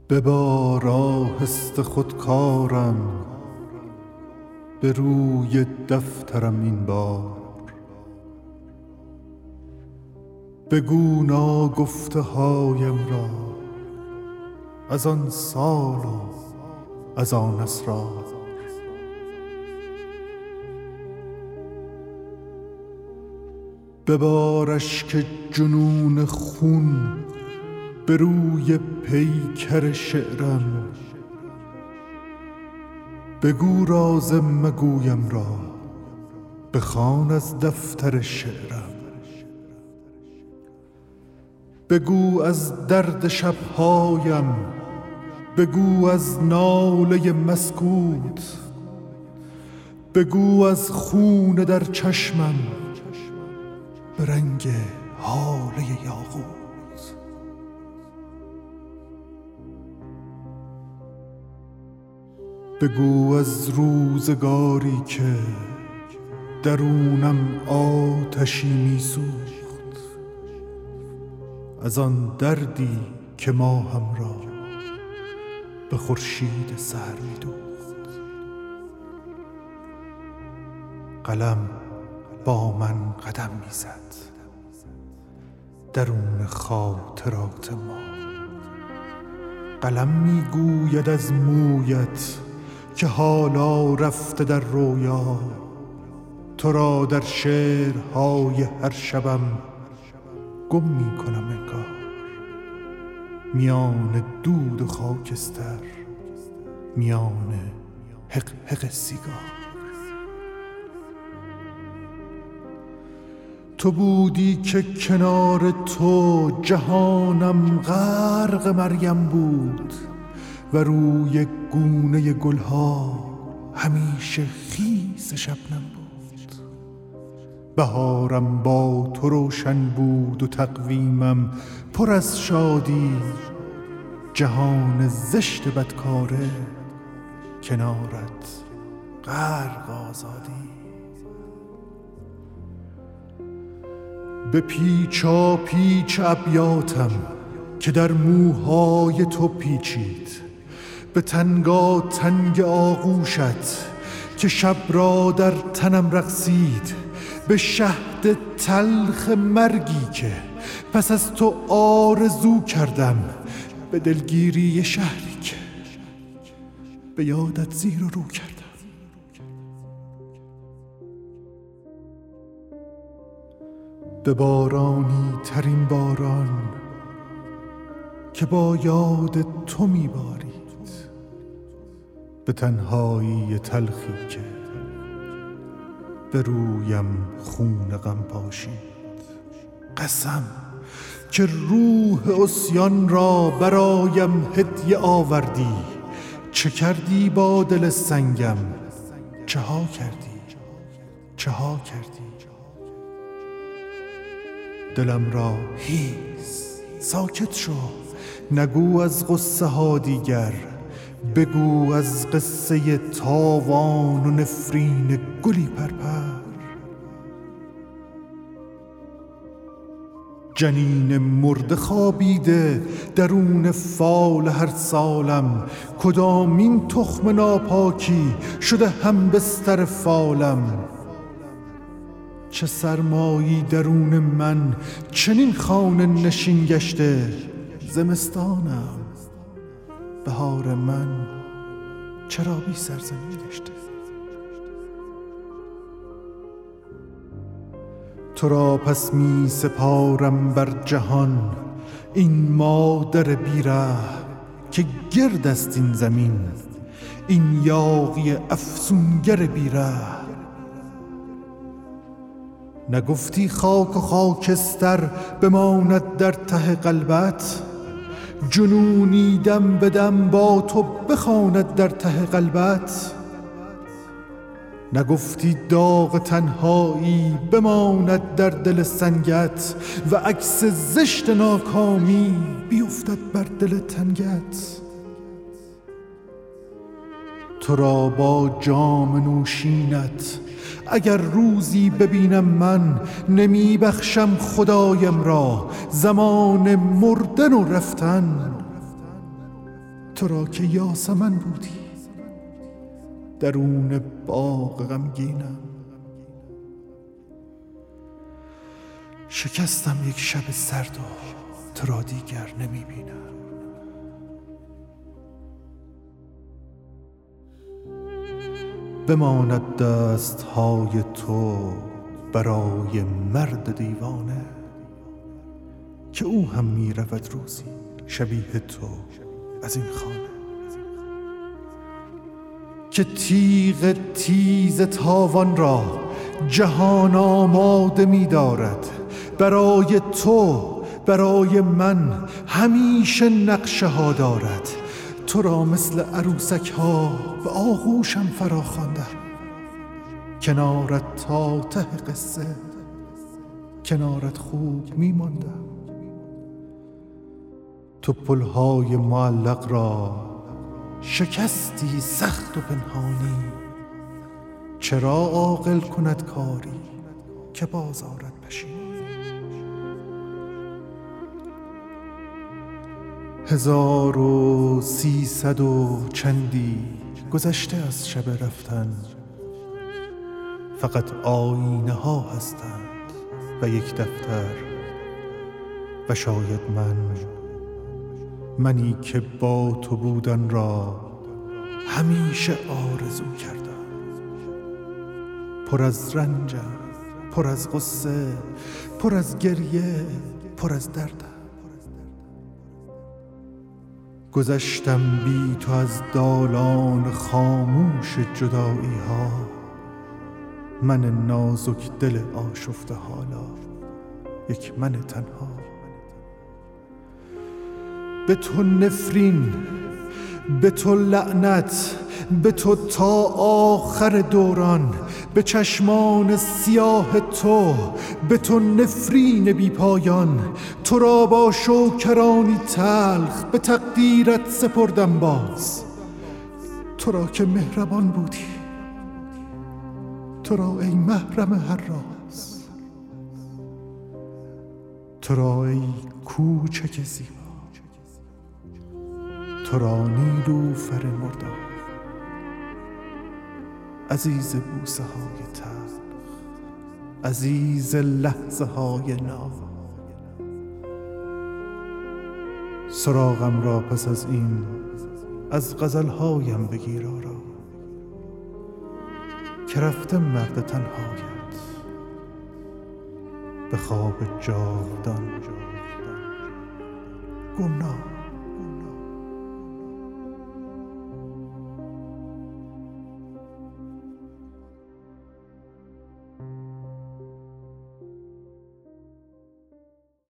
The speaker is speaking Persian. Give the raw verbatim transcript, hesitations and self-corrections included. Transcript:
ببار آهسته خودکارم به روی دفترم این بار، بگو ناگفته هایم را از آن سال و از آن اسرار. ببار اشک جنون خون به روی پیکر شعرم، بگو راز مگویم را بخوان از دفتر شعرم. بگو از درد شبهایم، بگو از ناله مسکوت، بگو از خون در چشمم به رنگ هاله یاقوت. بگو از روزگاری که درونم آتشی می سوخت، از آن دردی که ماهم را به خورشید سحر می دوخت. قلم با من قدم می زد درون خاطرات ما، قلم می گوید از مویت که حالا رفته در رویا، تو را در شعرهای هر شبم گم می کنم انگار میان دود و خاکستر، میان حق حق سیگار. تو بودی که کنار تو جهانم غرق مریم بود و روی گونه گلها همیشه خیس شبنم بود. بهارم با تو روشن بود و تقویمم پر از شادی، جهان زشت بدکاره کنارت غرق آزادی. به پیچا پیچ ابیاتم که در موهای تو پیچید، به تنگا تنگ آغوشت که شب را در تنم رقصید، به شهد تلخ مرگی که پس از تو آرزو کردم، به دلگیری شهری که به یادت زیر و رو کردم. به بارانی ترین باران که با یاد تو میبارید، به تنهایی تلخی که به رویم خون غم پاشید. قسم که روح عصیان را برایم هدیه آوردی، چه کردی با دل سنگم، چه ها کردی چه ها کردی. دلم را هیس ساکت شو، نگو از قصه ها دیگر، بگو از قصه تاوان و نفرین گلی پرپر. جنین مرده خوابیده درون فال هر سالم، کدامین تخم ناپاکی شده هم بستر فالم. چه سرمایی درون من چنین خانه نشین گشته، زمستانم بهار من چرا بی سرزمین گشته. تو را پس می سپارم بر جهان این مادر بیره که گرد است این زمین، این یاغی افسونگر بیره. نگفتی خاک و خاکستر بماند در ته قلبت، جنونی دم به دم با تو بخواند در ته قلبت. نگفتی داغ تنهایی بماند در دل سنگت و عکس زشت ناکامی بیفتد بر دل تنگت. تو را با جام نوشینت اگر روزی ببینم من، نمی بخشم خدایم را زمان مردن و رفتن. تو را که یاسمن بودی، درون باغ غمگینم. شکستم یک شب سرد و تو را دیگر نمی بینم. بماند دست های تو برای مرد دیوانه، که او هم می رود روزی شبیه تو از این خانه. که تیغ تیز تاوان را جهان آماده می دارد، برای تو برای من همیشه نقشه ها دارد. تو را مثل عروسک ها به آغوشم فرا خواندم، کنارت تا ته قصه کنارت خوب می ماندم. تو پلهای معلق را شکستی سخت و پنهانی، چرا عاقل کند کاری که بازارت پشیمانی. هزار و سیصد و چندی گذشته از شب رفتن، فقط آینه ها هستند و یک دفتر. و شاید من منی که با تو بودن را همیشه آرزو کردم، پر از رنجم، پر از غصه، پر از گریه، پر از دردم. گذشتم بی تو از دالان خاموش جدایی ها، من نازک دل آشفته حالا، یک من تنها. به تو نفرین، به تو لعنت، به تو تا آخر دوران. به چشمان سیاه تو، به تو نفرین بی پایان. تو را با شوکرانی تلخ به تقدیرت سپردم باز. تو را که مهربان بودی، تو را ای محرم هر راز. تو را ای کوچک زیبا، تو را نیلوفر مردار، عزیز بوسه های تلخ، عزیز لحظه های ناز. سراغم را پس از این از غزلهایم بگیر آرا، که رفته مرد تنهایت به خواب جاودان گمنام.